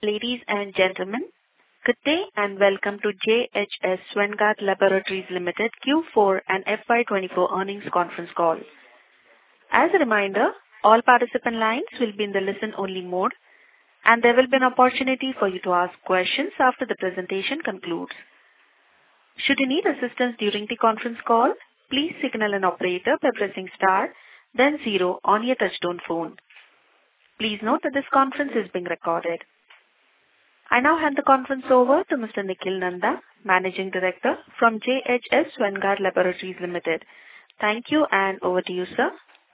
Ladies and gentlemen, good day and welcome to JHS Swenkar Laboratories Limited Q4 and FY24 earnings conference call. As a reminder, all participant lines will be in the listen-only mode, and there will be an opportunity for you to ask questions after the presentation concludes. Should you need assistance during the conference call, please signal an operator by pressing star, then 0 on your touchtone phone. Please note that this conference is being recorded. I now hand the conference over to Mr. Nikhil Nanda, Managing Director from JHS Swenkar Laboratories Limited. Thank you, and over to you, sir.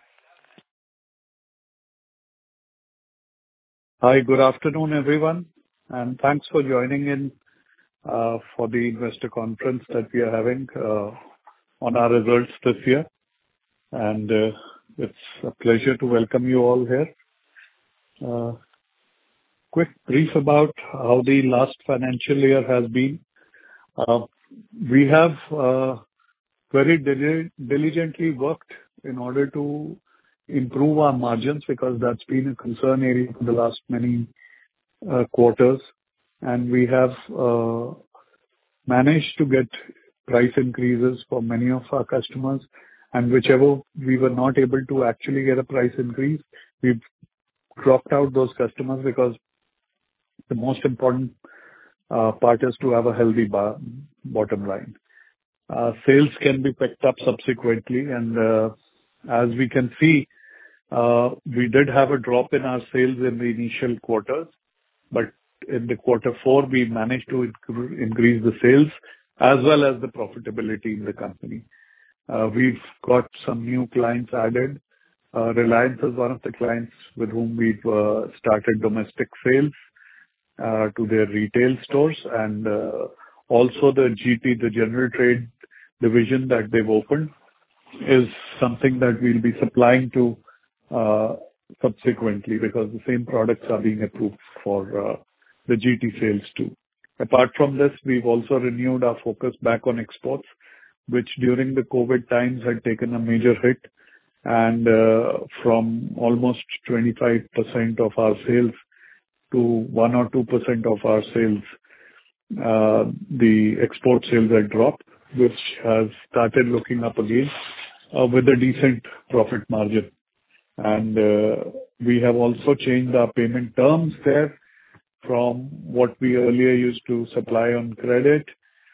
Hi, good afternoon, everyone, and thanks for joining in for the investor conference that we are having on our results this year. And it's a pleasure to welcome you all here. Quick brief about how the last financial year has been. We have very diligently worked in order to improve our margins because that's been a concern area for the last many quarters. And we have managed to get price increases for many of our customers. And whichever we were not able to actually get a price increase, we've dropped out those customers because the most important part is to have a healthy bottom line. Sales can be picked up subsequently, and as we can see, we did have a drop in our sales in the initial quarters, but in the quarter 4, we managed to increase the sales as well as the profitability in the company. We've got some new clients added. Reliance is one of the clients with whom we've started domestic sales to their retail stores, and also the GT, the general trade division that they've opened, is something that we'll be supplying to subsequently because the same products are being approved for the GT sales too. Apart from this, we've also renewed our focus back on exports, which during the COVID times had taken a major hit, and from almost 25% of our sales to 1 or 2% of our sales, the export sales had dropped, which has started looking up again with a decent profit margin. And we have also changed our payment terms there from what we earlier used to supply on credit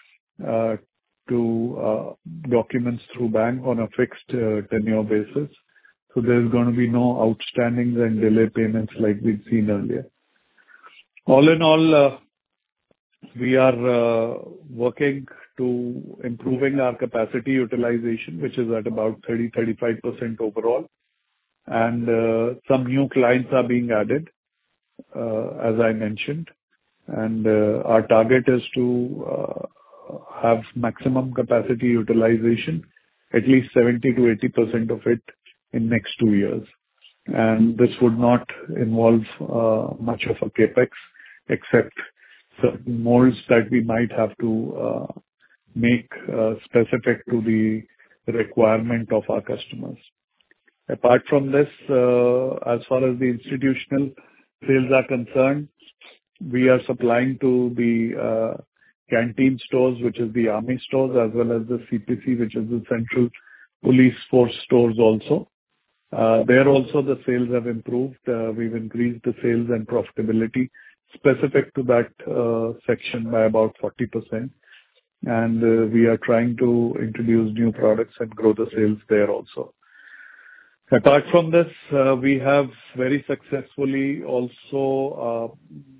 to documents through bank on a fixed tenure basis. So there's going to be no outstandings and delay payments like we'd seen earlier. All in all, we are working to improving our capacity utilization, which is at about 30-35% overall. And some new clients are being added, as I mentioned. And our target is to have maximum capacity utilization, at least 70-80% of it in next 2 years. And this would not involve much of a capex, except certain molds that we might have to make specific to the requirement of our customers. Apart from this, as far as the institutional sales are concerned, we are supplying to the canteen stores, which is the army stores, as well as the CPC, which is the Central Police Force stores also. There also the sales have improved. We've increased the sales and profitability specific to that section by about 40%. And we are trying to introduce new products and grow the sales there also. Apart from this, we have very successfully also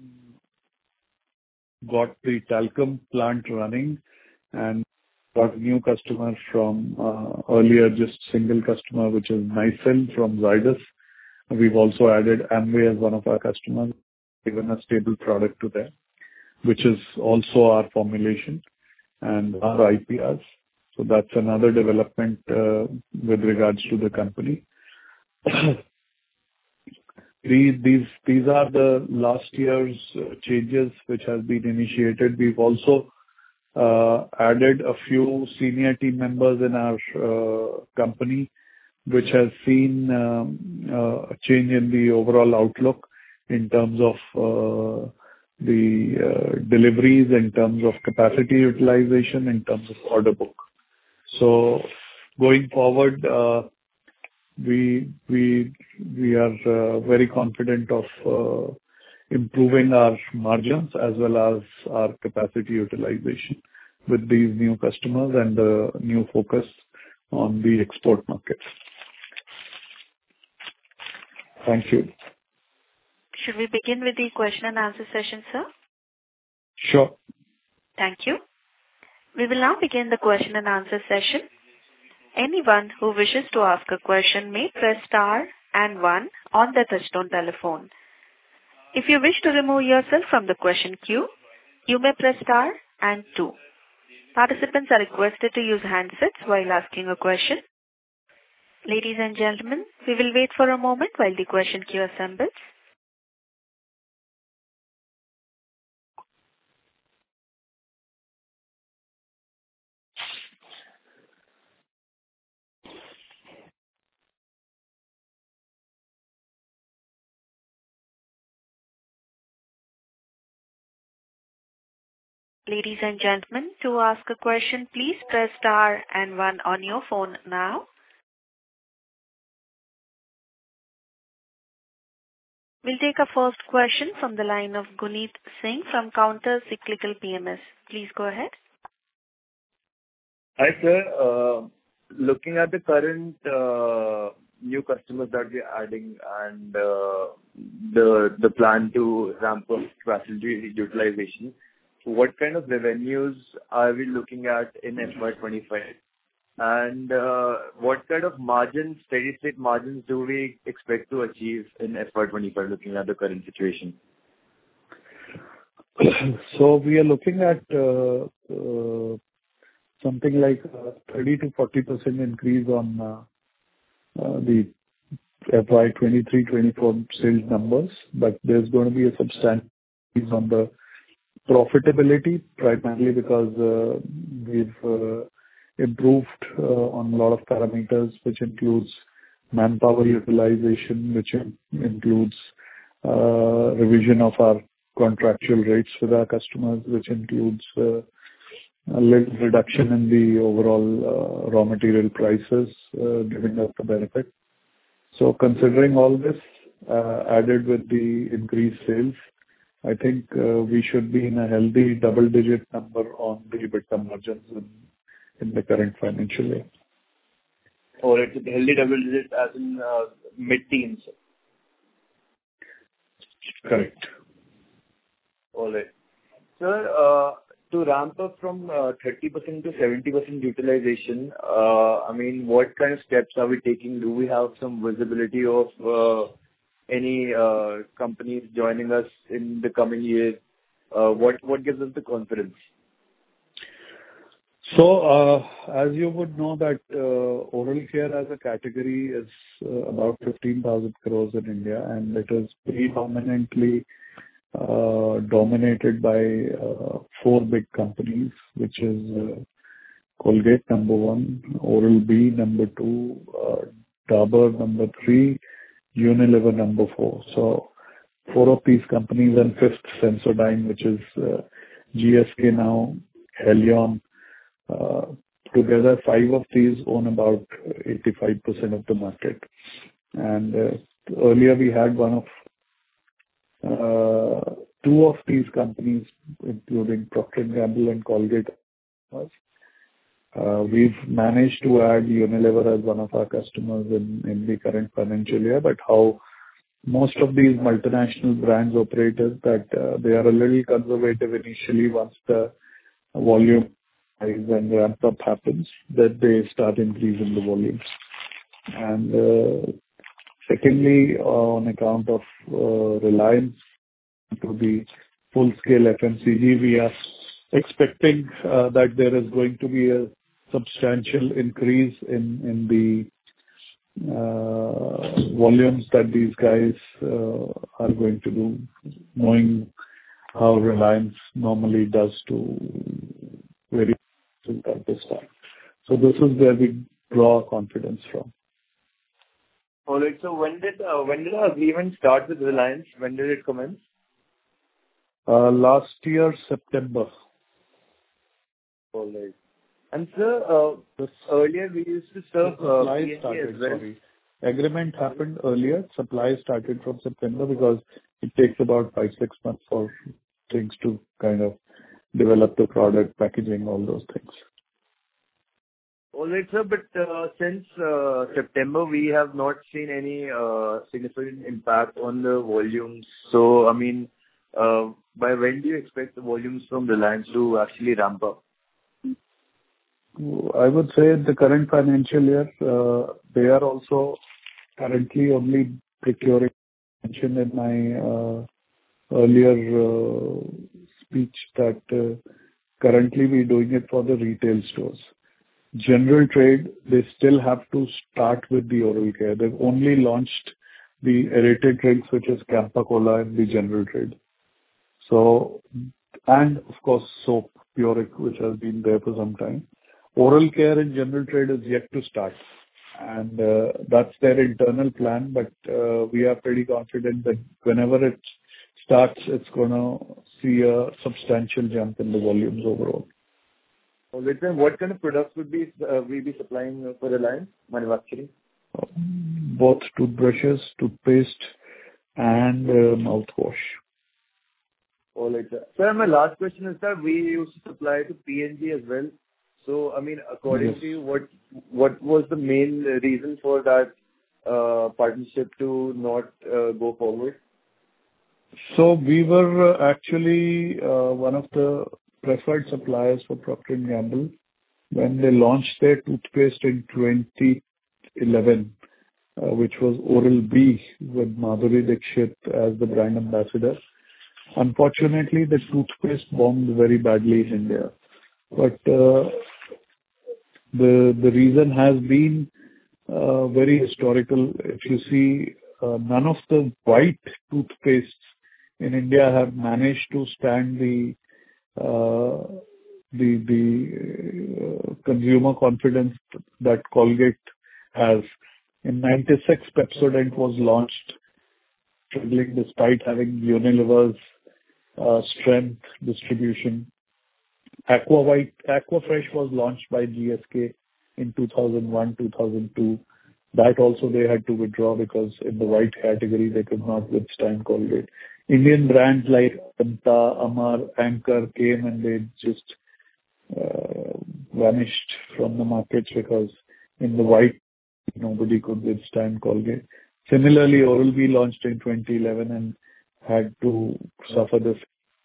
got the talcum plant running and got a new customer from earlier just single customer, which is Nycil from Zydus. We've also added Amway as one of our customers, given a stable product to them, which is also our formulation and our IPRs. So that's another development with regards to the company. These are the last year's changes which have been initiated. We've also added a few senior team members in our company, which has seen a change in the overall outlook in terms of deliveries in terms of capacity utilization, in terms of order book. So going forward, we are very confident of improving our margins as well as our capacity utilization with these new customers and the new focus on the export markets. Thank you. Should we begin with the question and answer session, sir? Sure. Thank you. We will now begin the question and answer session. Anyone who wishes to ask a question may press star and one on their touchtone telephone. If you wish to remove yourself from the question queue, you may press star and two. Participants are requested to use handsets while asking a question. Ladies and gentlemen, we will wait for a moment while the question queue assembles. Ladies and gentlemen, to ask a question, please press star and one on your phone now. We'll take a first question from the line of Guneet Singh from Counter Cyclical PMS. Please go ahead. Hi, sir. Looking at the current new customers that we're adding and the plan to ramp up capacity utilization, what kind of revenues are we looking at in FY 25? And what kind of margins, steady state margins, do we expect to achieve in FY 25, looking at the current situation? So we are looking at something like 30%-40% increase on the FY 23-24 sales numbers, but there's going to be a substantial increase on the profitability, primarily because we've improved on a lot of parameters, which includes manpower utilization, which includes revision of our contractual rates with our customers, which includes a little reduction in the overall raw material prices, giving us the benefit. So considering all this, added with the increased sales, I think we should be in a healthy double-digit number on the EBITDA margins in the current financial year. Or it's a healthy double digit as in mid-teens? Correct. All right. Sir, to ramp up from 30% to 70% utilization, I mean, what kind of steps are we taking? Do we have some visibility of any companies joining us in the coming years? What gives us the confidence? So, as you would know that, oral care as a category is about 15,000 crore in India, and it is predominantly dominated by 4 big companies, which is Colgate, number 1, Oral-B, number 2, Dabur, number 3, Unilever, number 4. So 4 of these companies, and 5th, Sensodyne, which is GSK now, Haleon. Together, 5 of these own about 85% of the market. And earlier we had one of 2 of these companies, including Procter & Gamble and Colgate. We've managed to add Unilever as one of our customers in the current financial year. But how most of these multinational brands operate is that they are a little conservative initially. Once the volume and ramp up happens, that they start increasing the volumes. And secondly, on account of Reliance to the full-scale FMCG, we are expecting that there is going to be a substantial increase in the volumes that these guys are going to do, knowing how Reliance normally does to very at this time. So this is where we draw confidence from. All right. So when did our agreement start with Reliance? When did it commence? Last year, September. All right. And sir, earlier we used to serve Supply PNG started, as well. sorry. Agreement happened earlier. Supply started from September because it takes about 5-6 months for things to kind of develop the product, packaging, all those things. All right, sir. But since September, we have not seen any significant impact on the volumes. So, I mean, by when do you expect the volumes from Reliance to actually ramp up? I would say the current financial year, they are also currently only procuring, mentioned in my earlier speech that currently we're doing it for the retail stores. General trade, they still have to start with the oral care. They've only launched the aerated drinks, which is Campa Cola, in the general trade. So, and of course, soap, Puric, which has been there for some time. Oral care in general trade is yet to start, and that's their internal plan. But we are pretty confident that whenever it starts, it's gonna see a substantial jump in the volumes overall. All right, then what kind of products would we be supplying for Reliance manufacturing? Both toothbrushes, toothpaste, and mouthwash. All right, sir. Sir, my last question is that we used to supply to PNG as well. So, I mean, according Yes. to you, what was the main reason for that partnership to not go forward? So we were actually one of the preferred suppliers for Procter & Gamble when they launched their toothpaste in 2011, which was Oral-B with Madhuri Dixit as the brand ambassador. Unfortunately, the toothpaste bombed very badly in India. But the reason has been very historical. If you see, none of the white toothpastes in India have managed to stand the consumer confidence that Colgate has. In 96, Pepsodent was launched, struggling despite having Unilever's strength distribution. Aquafresh was launched by GSK in 2001, 2002. That also they had to withdraw because in the white category, they could not withstand Colgate. Indian brands like Anta, Amar, Anchor came and they just vanished from the markets because in the white, nobody could withstand Colgate. Similarly, Oral-B launched in 2011 and had to suffer this.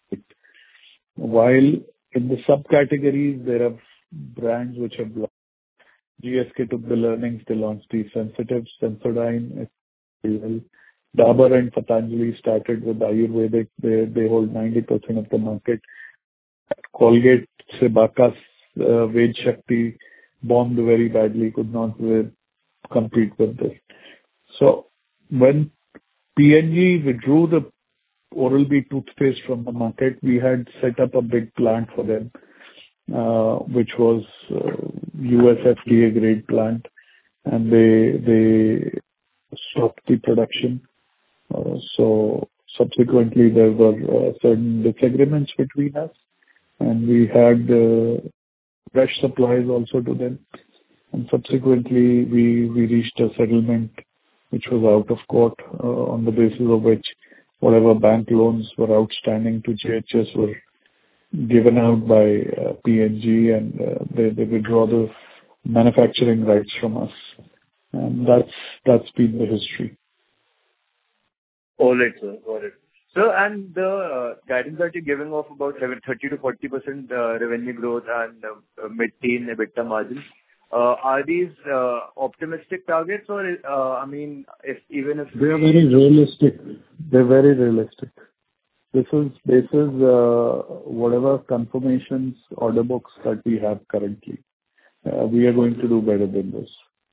While in the subcategories, there are brands which have launched. GSK took the learnings. They launched the Sensitive, Sensodyne. Dabur and Patanjali started with Ayurvedic. They hold 90% of the market. Colgate, Sebaka's Ved Shakti bombed very badly, could not compete with this. So when P&G withdrew the Oral-B toothpaste from the market, we had set up a big plant for them, which was US FDA grade plant, and they stopped the production. So subsequently, there were certain disagreements between us, and we had fresh supplies also to them. And subsequently, we reached a settlement which was out of court, on the basis of which whatever bank loans were outstanding to JHS were given out by P&G, and they withdraw the manufacturing rights from us. And that's been the history. All right, sir. Got it. So, and the guidance that you're giving of about 30 to 40% revenue growth and mid-teen EBITDA margins, are these optimistic targets or, I mean, even if... They are very realistic. They're very realistic. This is whatever confirmations, order books that we have currently. We are going to do better than this.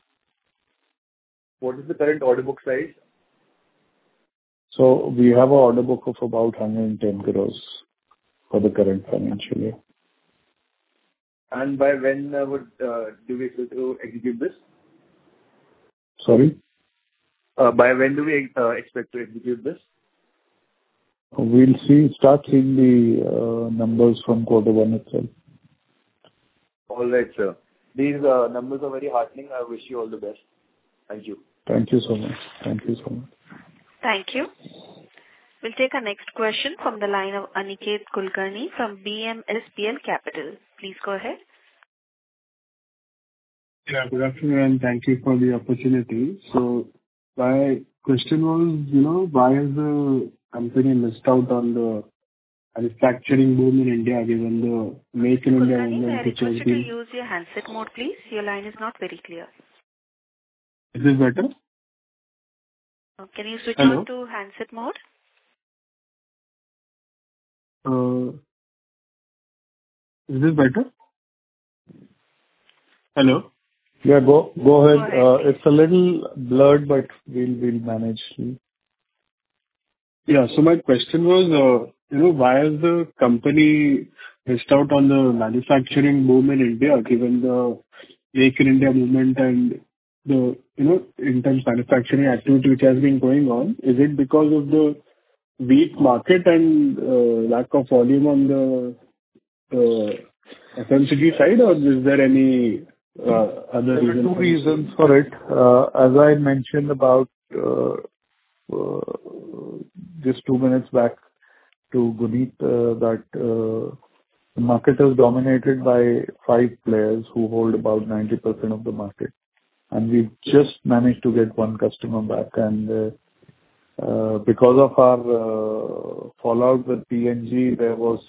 What is the current order book size? So we have an order book of about 110 crores for the current financial year. And by when do we expect to execute this? Sorry? By when do we expect to execute this? we'll start seeing the numbers from quarter one itself. All right, sir. These numbers are very heartening. I wish you all the best. Thank you. Thank you so much. Thank you so much. Thank you. We'll take our next question from the line of Aniket Kulkarni from BMSPL Capital. Please go ahead. Yeah, good afternoon, and thank you for the opportunity. So my question was, why has the company missed out on the manufacturing boom in India, given the Make in India Kulkarni, may I movement which has request you to been... use your handset mode, please? Your line is not very clear. Is this better? Can you switch Hello? on to handset mode? Is this better? Hello? Yeah, go ahead. Go ahead, please. It's a little blurred, but we'll manage. Yeah. So my question was, why has the company missed out on the manufacturing boom in India, given the Make in India movement and the, intense manufacturing activity which has been going on? Is it because of the weak market and lack of volume on the FMCG side, or is there any other There are reason? two reasons for it. As I mentioned about just 2 minutes back to Guneet, that the market is dominated by 5 players who hold about 90% of the market. And we've just managed to get one customer back. And because of our fallout with P&G, there was,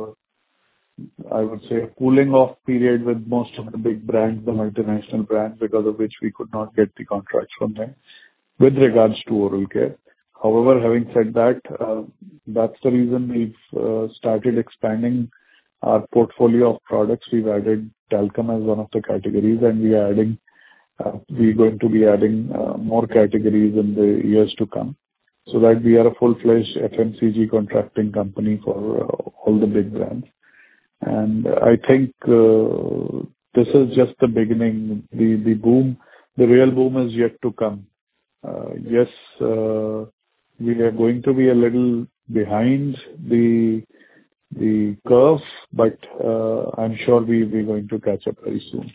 I would say, a cooling off period with most of the big brands, the multinational brands, because of which we could not get the contracts from them with regards to oral care. However, having said that, that's the reason we've started expanding our portfolio of products. We've added talcum as one of the categories, and we're going to be adding more categories in the years to come, so that we are a full-fledged FMCG contracting company for all the big brands. And I think this is just the beginning. The boom, the real boom is yet to come. Yes, we are going to be a little behind the curve, but I'm sure we're going to catch up very soon.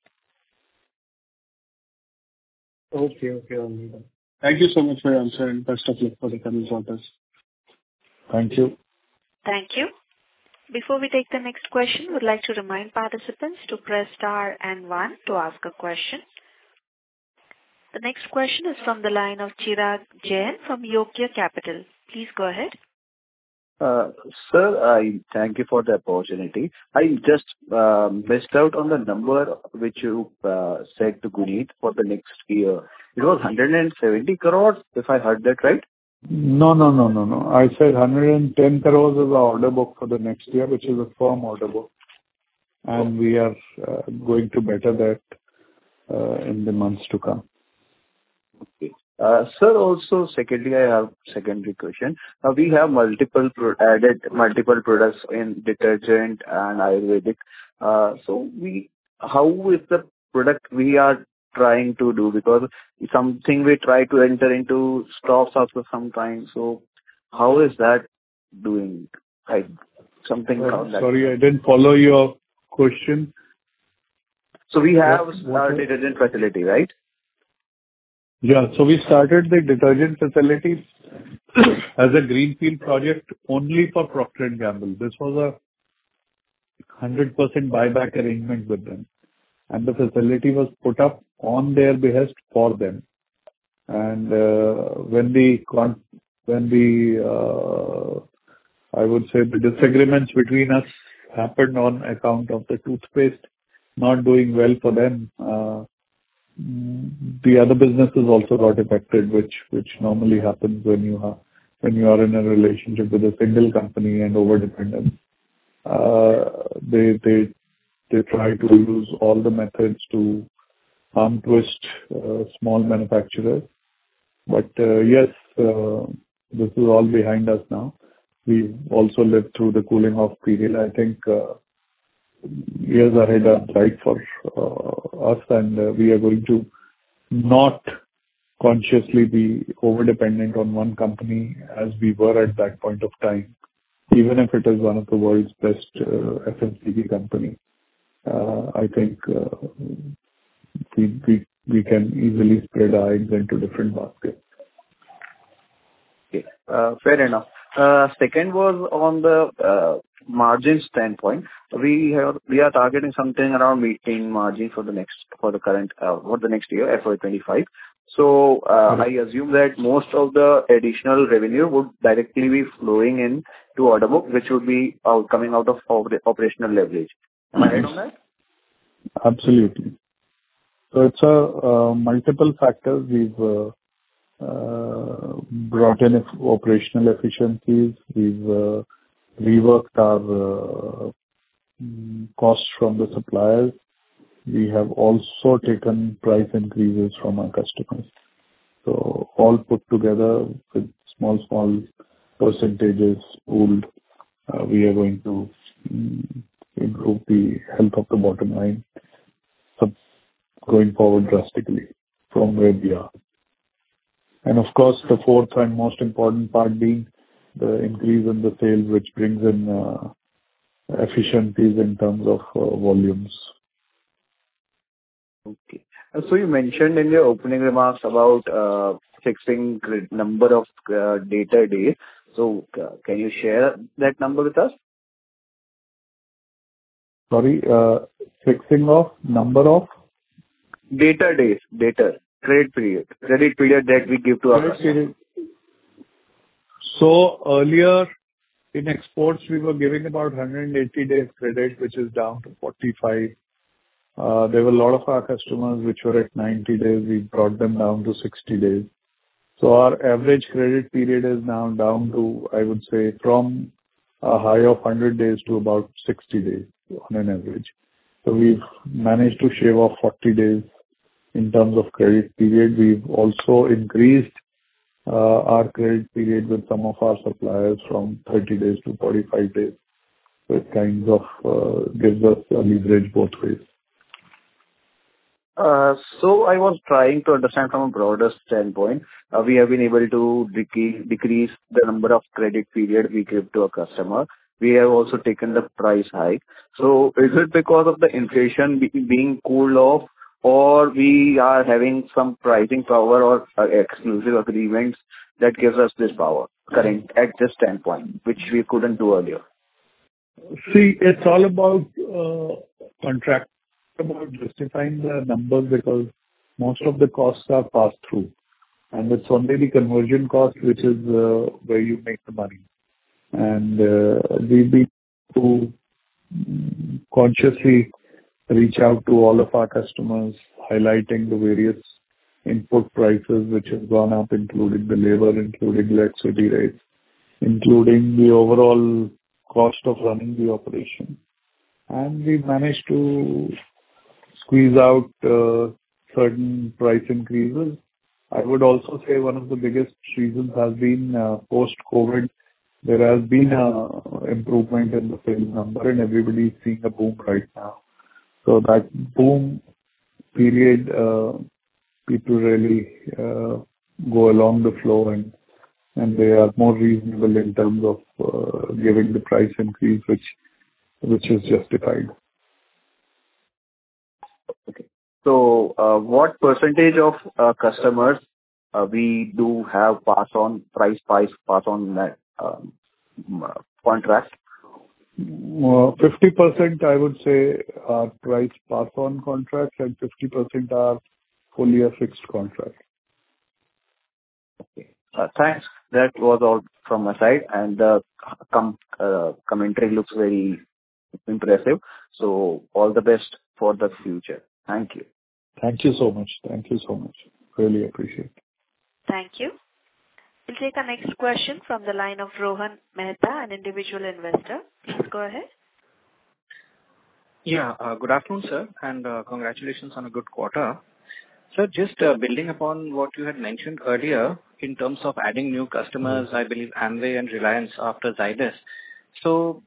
Okay. Thank you so much for your answer, and best of luck for the coming quarters. Thank you. Thank you. Before we take the next question, we'd like to remind participants to press star and 1 to ask a question. The next question is from the line of Chirag Jain from Yogya Capital. Please go ahead. Sir, I thank you for the opportunity. I just missed out on the number which you said to Guneet for the next year. It was 170 crores, if I heard that right? No. I said 110 crores is our order book for the next year, which is a firm order book. And we are going to better that in the months to come. Okay. Sir, also, secondly, I have secondary question. We have added multiple products in detergent and Ayurvedic. So how is the product we are trying to do? Because something we try to enter into stops after some time. So how is that doing? Something around that. Sorry, I didn't follow your question. So we have our detergent facility, right? Yeah. So we started the detergent facility as a greenfield project only for Procter & Gamble. This was a 100% buyback arrangement with them. And the facility was put up on their behest for them. And when I would say the disagreements between us happened on account of the toothpaste not doing well for them, the other businesses also got affected, which normally happens when you are in a relationship with a single company and over-dependent. They try to use all the methods to arm twist small manufacturers. But yes, this is all behind us now. We also lived through the cooling off period. I think years ahead are bright for us, and we are going to not consciously be over-dependent on one company as we were at that point of time, even if it is one of the world's best FMCG company. I think we can easily spread our eggs into different baskets. Okay. Fair enough. Second was on the margin standpoint. We are targeting something around meeting margin for the next year, FY 25. So, I assume that most of the additional revenue would directly be flowing in to order book, which would be coming out of operational leverage. Am I right on that? Absolutely. So it's a multiple factors. We've brought in operational efficiencies. We've reworked our costs from the suppliers. We have also taken price increases from our customers. So all put together with small percentages pooled, we are going to improve the health of the bottom line, so going forward drastically from where we are. And of course, the fourth and most important part being the increase in the sales, which brings in efficiencies in terms of volumes. Okay. So you mentioned in your opening remarks about fixing number of data days. So can you share that number with us? Sorry, fixing of number of? Data days, credit period that we give to our customers. So earlier in exports, we were giving about 180 days credit, which is down to 45. There were a lot of our customers which were at 90 days. We brought them down to 60 days. So our average credit period is now down to, I would say, from a high of 100 days to about 60 days on an average. So we've managed to shave off 40 days in terms of credit period. We've also increased our credit period with some of our suppliers from 30 days to 45 days. So it kind of gives us a leverage both ways. So I was trying to understand from a broader standpoint. We have been able to decrease the number of credit period we give to a customer. We have also taken the price hike. So is it because of the inflation being cooled off, or we are having some pricing power or exclusive agreements that gives us this power current at this standpoint, which we couldn't do earlier? See, it's all about contract, about justifying the numbers, because most of the costs are passed through, and it's only the conversion cost which is where you make the money. And we've been to consciously reach out to all of our customers, highlighting the various input prices which have gone up, including the labor, including electricity rates, including the overall cost of running the operation. And we've managed to squeeze out certain price increases. I would also say one of the biggest reasons has been post-COVID, there has been an improvement in the sales number, and everybody is seeing a boom right now. So that boom period, people really go along the flow, and they are more reasonable in terms of giving the price increase, which is justified. Okay. So, what percentage of customers we do have pass on that contract? 50%, I would say, are price pass-on contracts, and 50% are fully a fixed contract. Okay. Thanks. That was all from my side, and the commentary looks very impressive. So all the best for the future. Thank you. Thank you so much. Thank you so much. Really appreciate it. Thank you. We'll take our next question from the line of Rohan Mehta, an individual investor. Please go ahead. Yeah, good afternoon, sir, and congratulations on a good quarter. Sir, just building upon what you had mentioned earlier in terms of adding new customers, I believe Amway and Reliance after Zydus. So,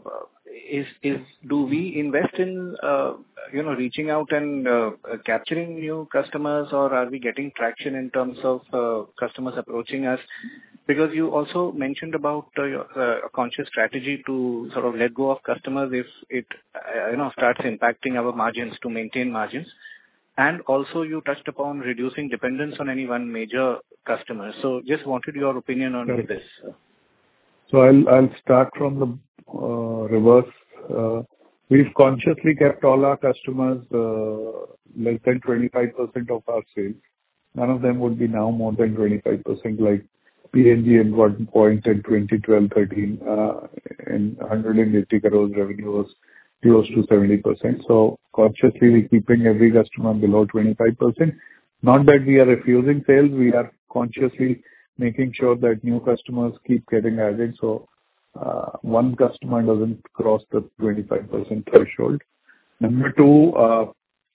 do we invest in, reaching out and capturing new customers, or are we getting traction in terms of customers approaching us? Because you also mentioned about a conscious strategy to sort of let go of customers if it, starts impacting our margins, to maintain margins. And also you touched upon reducing dependence on any one major customer. So just wanted your opinion on this. So I'll start from the reverse. We've consciously kept all our customers less than 25% of our sales. None of them would be now more than 25%, like P&G at one point in 2012-13, and 180 crores revenue was close to 70%. So consciously we're keeping every customer below 25%. Not that we are refusing sales, we are consciously making sure that new customers keep getting added, so one customer doesn't cross the 25% threshold. Number two,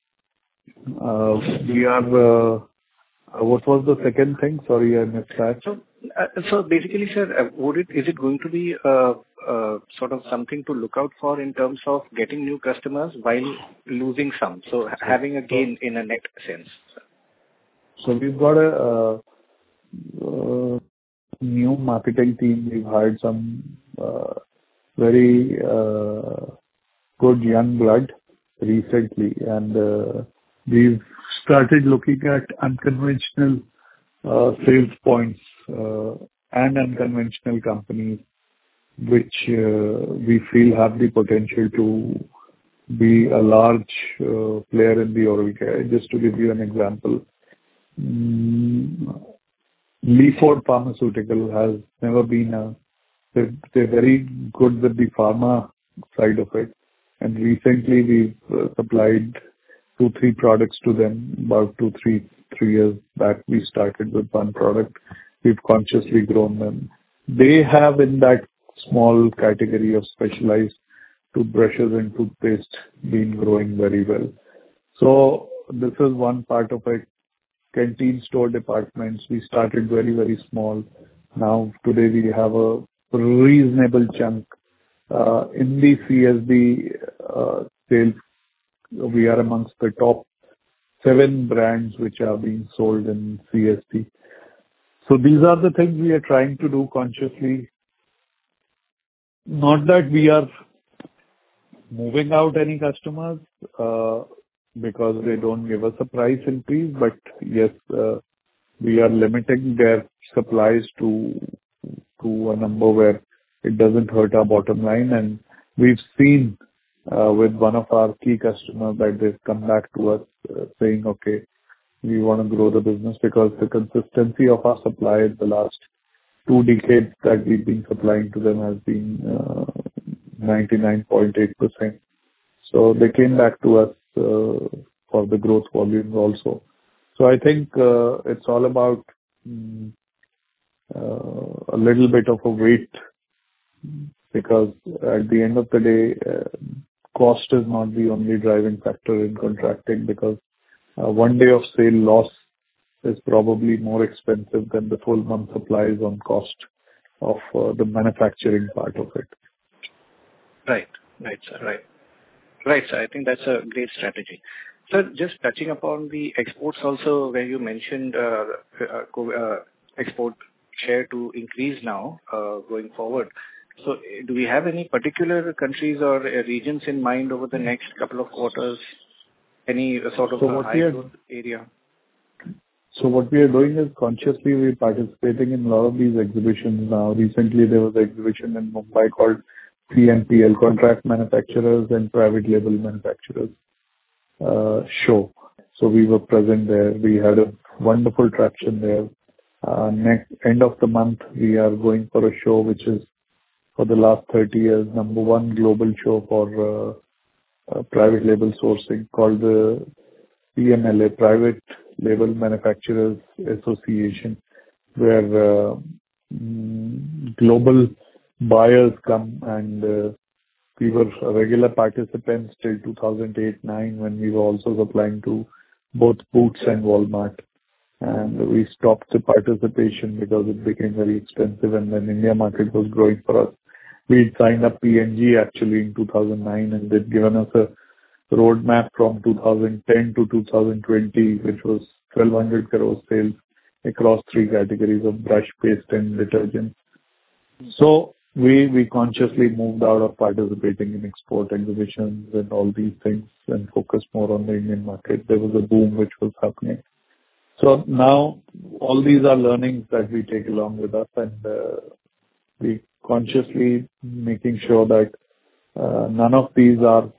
we are... what was the second thing? Sorry, I missed that. So basically, sir, is it going to be sort of something to look out for in terms of getting new customers while losing some? So having a gain in a net sense. So we've got a new marketing team. We've hired some very good young blood recently, and we've started looking at unconventional sales points and unconventional companies which we feel have the potential to be a large player in the oral care. Just to give you an example, Leaford Pharmaceutical has never been they're very good with the pharma side of it, and recently we've supplied 2-3 products to them. About 2-3 years back, we started with one product. We've consciously grown them. They have, in that small category of specialized toothbrushes and toothpaste, been growing very well. So this is one part of it. Canteen store departments, we started very, very small. Now, today we have a reasonable chunk in the CSD sales. We are amongst the top 7 brands which are being sold in CSD. So these are the things we are trying to do consciously. Not that we are moving out any customers because they don't give us a price increase, but yes, we are limiting their supplies to a number where it doesn't hurt our bottom line. And we've seen with one of our key customers that they've come back to us saying, okay, we want to grow the business, because the consistency of our supply in the last 2 decades that we've been supplying to them has been 99.8%. So they came back to us for the growth volumes also. So I think it's all about a little bit of a wait, because at the end of the day, cost is not the only driving factor in contracting, because one day of sale loss is probably more expensive than the full month supplies on cost of the manufacturing part of it. Right, sir. Right, sir. I think that's a great strategy. Sir, just touching upon the exports also, where you mentioned export share to increase now going forward. So do we have any particular countries or regions in mind over the next couple of quarters? Any sort of high growth area? So what we are doing is consciously we're participating in a lot of these exhibitions now. Recently there was an exhibition in Mumbai called CMPL, Contract Manufacturers and Private Label Manufacturers show. So we were present there. We had a wonderful traction there. Next end of the month, we are going for a show which is, for the last 30 years, number 1 global show for private label sourcing, called the PMLA, Private Label Manufacturers Association, where global buyers come, and we were regular participants till 2008-9, when we were also supplying to both Boots and Walmart. And we stopped the participation because it became very expensive, and then India market was growing for us. We signed up P&G actually in 2009, and they'd given us a roadmap from 2010 to 2020, which was 1,200 crore sales across three categories of brush, paste, and detergent. So we consciously moved out of participating in export exhibitions and all these things and focused more on the Indian market. There was a boom which was happening. So now all these are learnings that we take along with us, and we consciously making sure that none of these are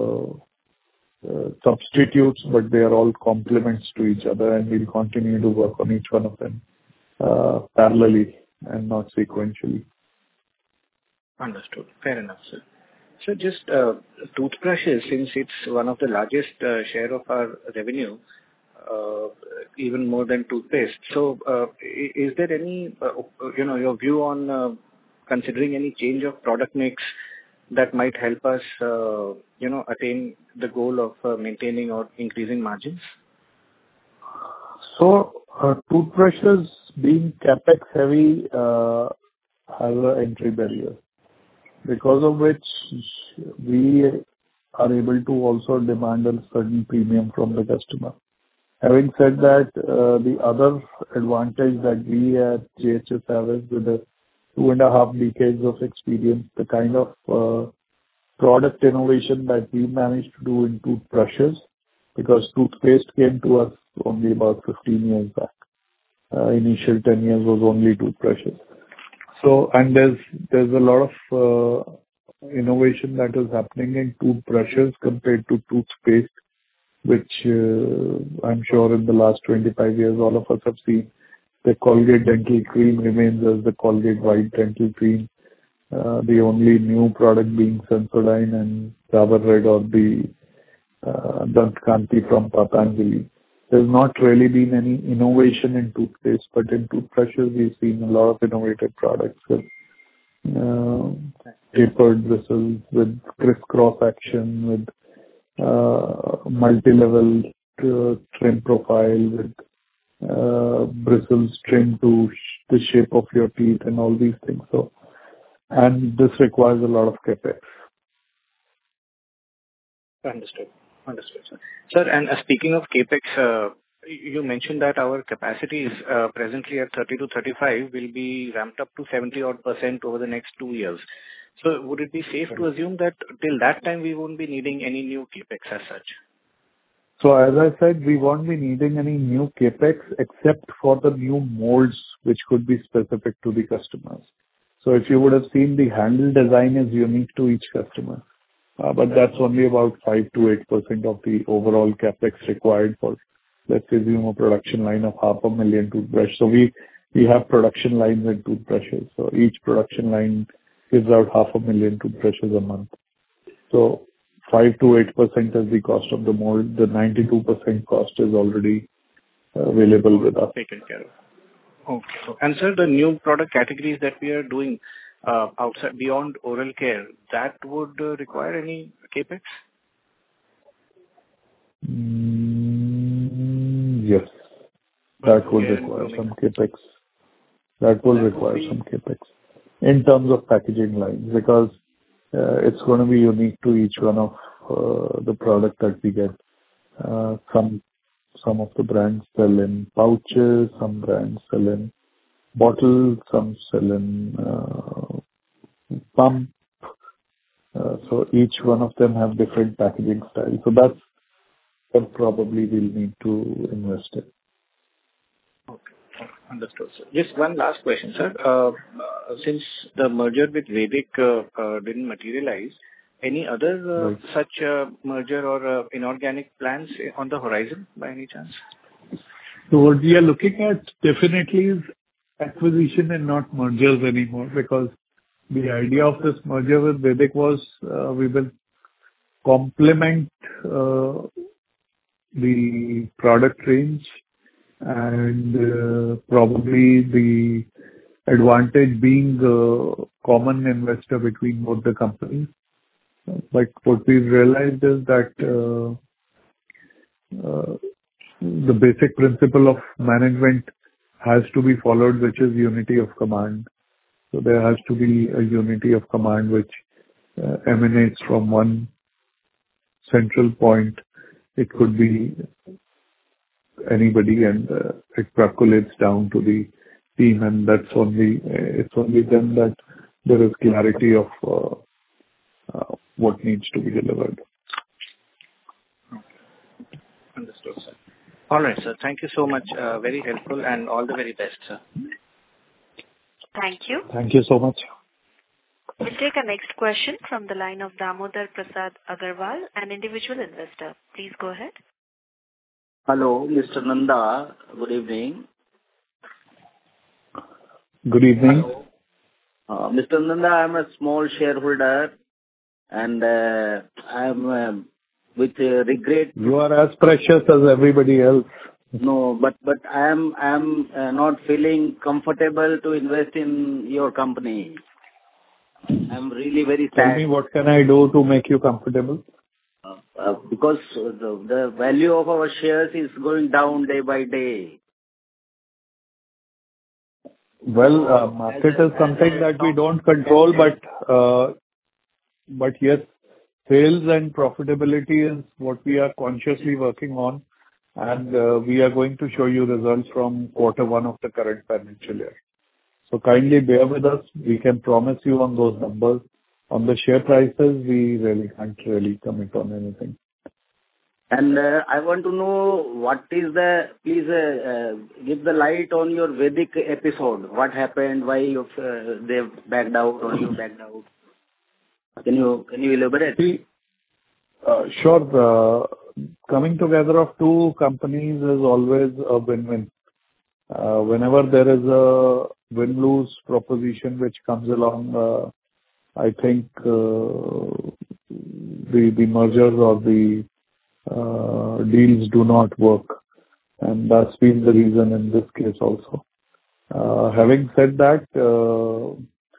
substitutes, but they are all complements to each other, and we'll continue to work on each one of them parallelly and not sequentially. Understood. Fair enough, sir. So just toothbrushes, since it's one of the largest share of our revenue, even more than toothpaste. So, is there any, your view on considering any change of product mix that might help us, attain the goal of maintaining or increasing margins? So, toothbrushes being capex heavy has an entry barrier, because of which we are able to also demand a certain premium from the customer. Having said that, the other advantage that we at JHS have is with the 2.5 decades of experience, the kind of product innovation that we managed to do in toothbrushes, because toothpaste came to us only about 15 years back. Initial 10 years was only toothbrushes. So, and there's a lot of innovation that is happening in toothbrushes compared to toothpaste, which I'm sure in the last 25 years, all of us have seen. The Colgate Dental Cream remains as the Colgate White Dental Cream. The only new product being Sensodyne and Dabur Red or the Dant Kanti from Patanjali. There's not really been any innovation in toothpaste, but in toothbrushes we've seen a lot of innovative products with tapered bristles, with crisscross action, with multi-level trim profile, with bristles trimmed to the shape of your teeth and all these things. So, and this requires a lot of capex. Understood. Understood, sir. Sir, and speaking of capex, you mentioned that our capacity is presently at 30 to 35, will be ramped up to 70% over the next 2 years. So would it be safe to assume that till that time we won't be needing any new capex as such? So as I said, we won't be needing any new capex except for the new molds, which could be specific to the customers. So if you would have seen, the handle design is unique to each customer. But that's only about 5 to 8% of the overall capex required for, let's assume, a production line of 500,000 toothbrush. So we have production lines in toothbrushes. So each production line gives out 500,000 toothbrushes a month. So 5 to 8% is the cost of the mold. The 92% cost is already available with us. Taken care of. Okay. And sir, the new product categories that we are doing outside beyond oral care, that would require any capex? Yes, that would require some capex. That will require some capex in terms of packaging lines, because it's going to be unique to each one of the product that we get. Some of the brands sell in pouches, some brands sell in bottles, some sell in pump. So each one of them have different packaging styles. So that's what probably we'll need to invest in. Okay. Understood, sir. Just one last question, sir. Since the merger with Vedic didn't materialize, any other such merger or inorganic plans on the horizon by any chance? So what we are looking at definitely is acquisition and not mergers anymore, because the idea of this merger with Vedic was we will complement the product range, and probably the advantage being the common investor between both the companies. But what we've realized is that the basic principle of management has to be followed, which is unity of command. So there has to be a unity of command which emanates from one central point. It could be anybody, and it percolates down to the team, and it's only then that there is clarity of what needs to be delivered. Understood, sir. All right, sir. Thank you so much. Very helpful, and all the very best, sir. Thank you. Thank you so much. We'll take our next question from the line of Damodar Prasad Agarwal, an individual investor. Please go ahead. Hello, Mr. Nanda. Good evening. Good evening. Mr. Nanda, I'm a small shareholder, and I'm with regret. You are as precious as everybody else. No, but I'm not feeling comfortable to invest in your company. I'm really very sad. Tell me, what can I do to make you comfortable? Because the value of our shares is going down day by day. Well, market is something that we don't control, but yes, sales and profitability is what we are consciously working on, and we are going to show you results from quarter one of the current financial year. So kindly bear with us. We can promise you on those numbers. On the share prices, we really can't commit on anything. And I want to know what is please give the light on your Vedic episode. What happened? Why they backed out or you backed out? Can you elaborate? See, sure. Coming together of two companies is always a win-win. Whenever there is a win-lose proposition which comes along, I think the mergers or the deals do not work, and that's been the reason in this case also. Having said that, the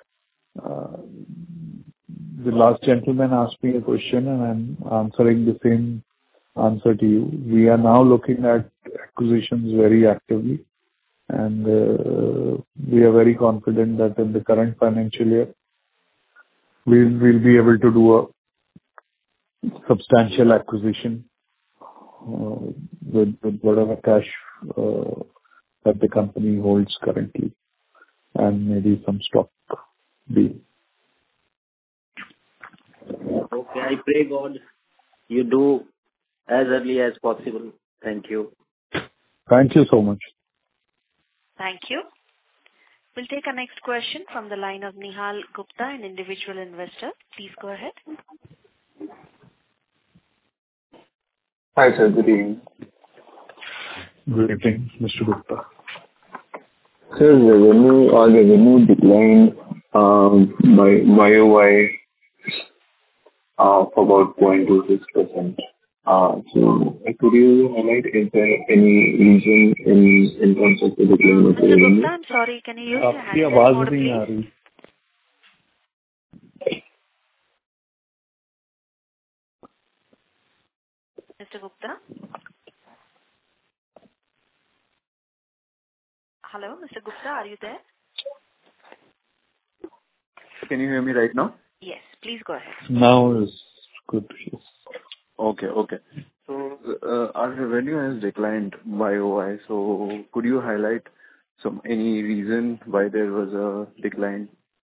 last gentleman asked me a question, and I'm answering the same answer to you. We are now looking at acquisitions very actively, and we are very confident that in the current financial year, we'll be able to do a substantial acquisition with whatever cash that the company holds currently, and maybe some stock deal. Okay, I pray God you do as early as possible. Thank you. Thank you so much. Thank you. We'll take our next question from the line of Nihal Gupta, an individual investor. Please go ahead. Hi, sir. Good evening. Good evening, Mr. Gupta. Sir, revenue declined by YOY for about 0.26%. So could you highlight, is there any reason in terms of the decline of the Mr. revenue? Gupta, I'm sorry. Can you use your आपकी handset आवाज mode, नहीं आ please? रही. Mr. Gupta? Hello, Mr. Gupta, are you there? Can you hear me right now? Yes, please go ahead. Now is good. Yes. Okay. So, our revenue has declined YOY, so could you highlight any reason why there was a decline?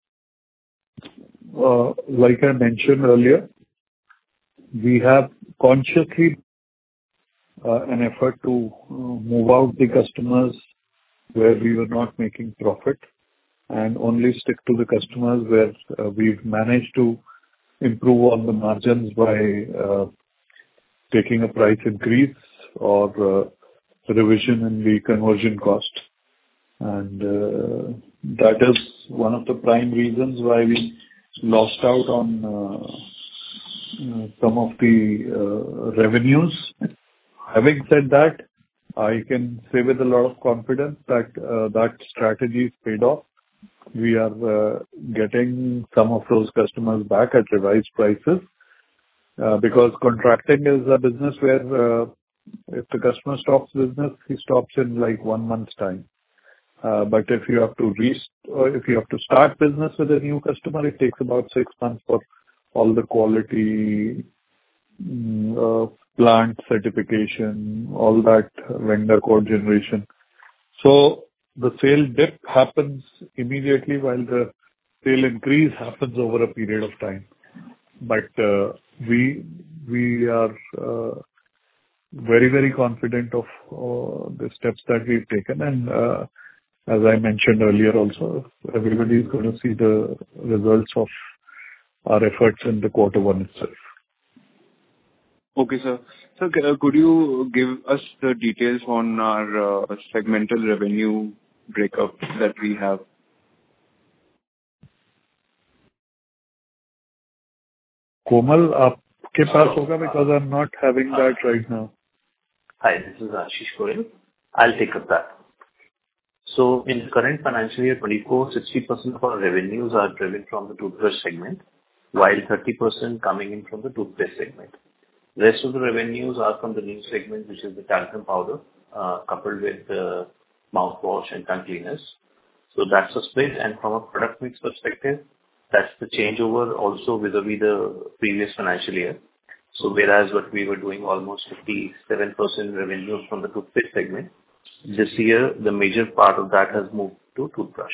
Like I mentioned earlier, we have consciously an effort to move out the customers where we were not making profit, and only stick to the customers where we've managed to improve on the margins by taking a price increase or revision in the conversion cost. And that is one of the prime reasons why we lost out on some of the revenues. Having said that, I can say with a lot of confidence that that strategy is paid off. We are getting some of those customers back at revised prices, because contracting is a business where if the customer stops business, he stops in like 1 month's time. But if you have to start business with a new customer, it takes about 6 months for all the quality, plant certification, all that vendor code generation. So the sale dip happens immediately while the sale increase happens over a period of time. But we are very, very confident of the steps that we've taken. And as I mentioned earlier also, everybody is going to see the results of our efforts in the quarter one itself. Okay, sir. So, could you give us the details on our segmental revenue breakup that we have? Komal, आपके पास होगा because I'm not having that right now. Hi, this is Ashish Goyal. I'll take up that. So in the current financial year 24, 60% of our revenues are driven from the toothbrush segment, while 30% coming in from the toothpaste segment. The rest of the revenues are from the new segment, which is the talcum powder, coupled with the mouthwash and tongue cleaners. So that's a split. And from a product mix perspective, that's the changeover also vis-a-vis the previous financial year. So whereas what we were doing almost 57% revenue from the toothpaste segment, this year the major part of that has moved to toothbrush.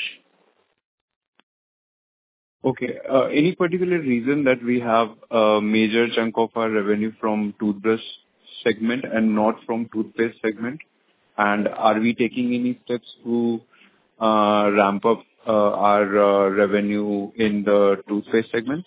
Okay. Any particular reason that we have a major chunk of our revenue from toothbrush segment and not from toothpaste segment? And are we taking any steps to ramp up our revenue in the toothpaste segment?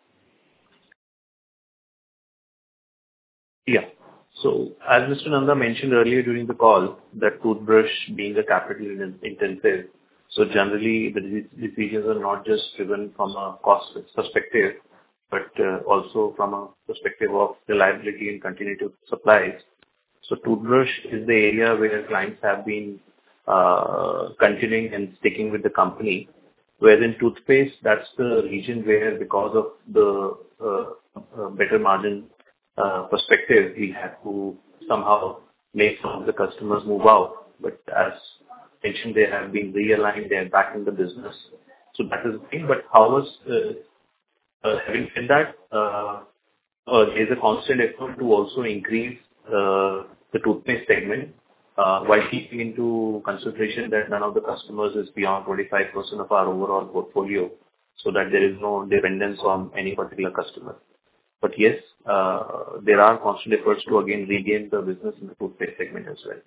Yeah. So as Mr. Nanda mentioned earlier during the call, that toothbrush being a capital intensive, so generally the decisions are not just driven from a cost perspective, but also from a perspective of reliability and continuity of supplies. So toothbrush is the area where clients have been continuing and sticking with the company. Whereas in toothpaste, that's the region where, because of the better margin perspective, we had to somehow make some of the customers move out. But as mentioned, they have been realigned, they are back in the business. So that is the thing. But having said that, there is a constant effort to also increase the toothpaste segment, while keeping into consideration that none of the customers is beyond 25% of our overall portfolio, so that there is no dependence on any particular customer. But yes, there are constant efforts to again regain the business in the toothpaste segment as well.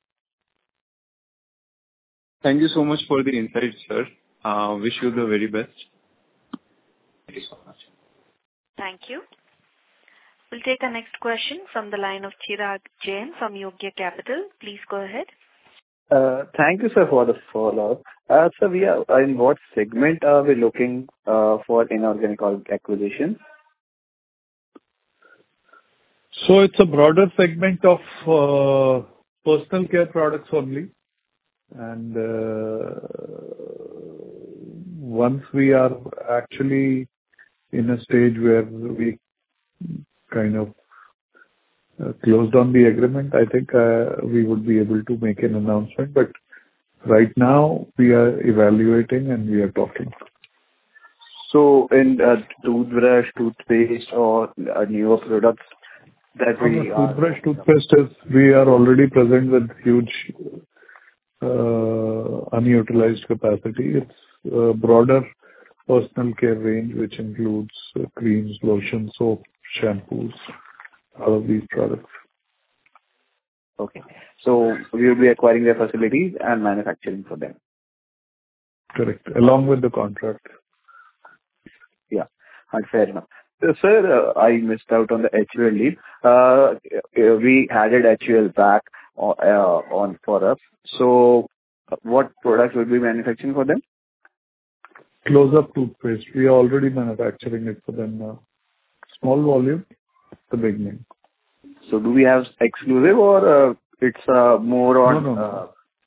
Thank you so much for the insight, sir. Wish you the very best. Thank you so much. Thank you. We'll take our next question from the line of Chirag Jain from Yogya Capital. Please go ahead. Thank you, sir, for the follow-up. So in what segment are we looking for inorganic acquisition? So it's a broader segment of personal care products only. And once we are actually in a stage where we kind of closed on the agreement, I think we would be able to make an announcement. But right now, we are evaluating and we are talking. So in toothbrush, toothpaste, or newer products that we are... Toothbrush, toothpaste, we are already present with huge unutilized capacity. It's a broader personal care range, which includes creams, lotions, soap, shampoos, all of these products. Okay. So we will be acquiring their facilities and manufacturing for them. Correct. Along with the contract. Yeah. Fair enough. Sir, I missed out on the HUL lead. We added HUL back on for us. So what products will be manufacturing for them? Close-up toothpaste. We are already manufacturing it for them now. Small volume, the beginning. So do we have exclusive or it's more on... No.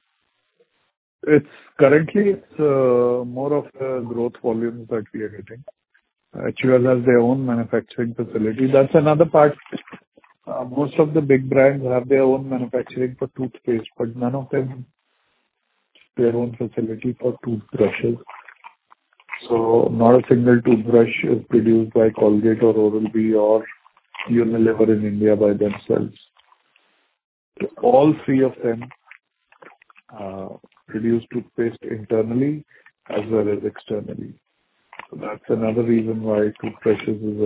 Currently more of the growth volumes that we are getting. HUL has their own manufacturing facility. That's another part. Most of the big brands have their own manufacturing for toothpaste, but none of them their own facility for toothbrushes. So not a single toothbrush is produced by Colgate or Oral-B or Unilever in India by themselves. All three of them produce toothpaste internally as well as externally. So that's another reason why toothbrushes is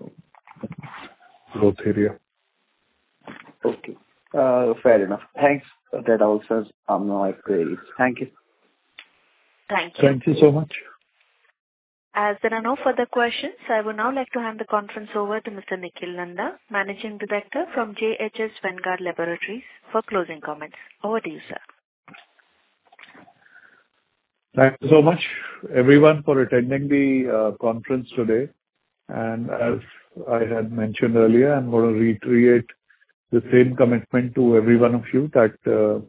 a growth area. Okay. Fair enough. Thanks. That answers my queries. Thank you. Thank you. Thank you so much. As there are no further questions, I would now like to hand the conference over to Mr. Nikhil Nanda, Managing Director from JHS Vanguard Laboratories, for closing comments. Over to you, sir. Thank you so much, everyone, for attending the conference today. And as I had mentioned earlier, I'm going to reiterate the same commitment to every one of you that the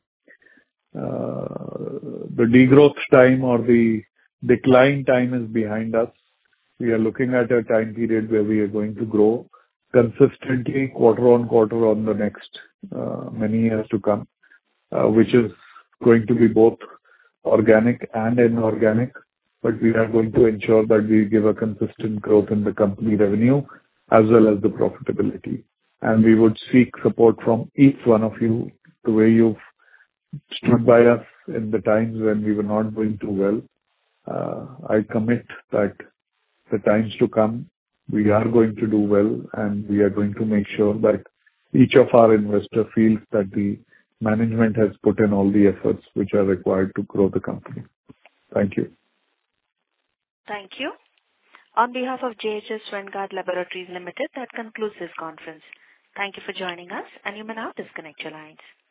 degrowth time or the decline time is behind us. We are looking at a time period where we are going to grow consistently quarter on quarter on the next many years to come, which is going to be both organic and inorganic. But we are going to ensure that we give a consistent growth in the company revenue as well as the profitability. And we would seek support from each one of you the way you've stood by us in the times when we were not doing too well. I commit that the times to come, we are going to do well, and we are going to make sure that each of our investors feels that the management has put in all the efforts which are required to grow the company. Thank you. Thank you. On behalf of JHS Vanguard Laboratories Limited, that concludes this conference. Thank you for joining us, and you may now disconnect your lines.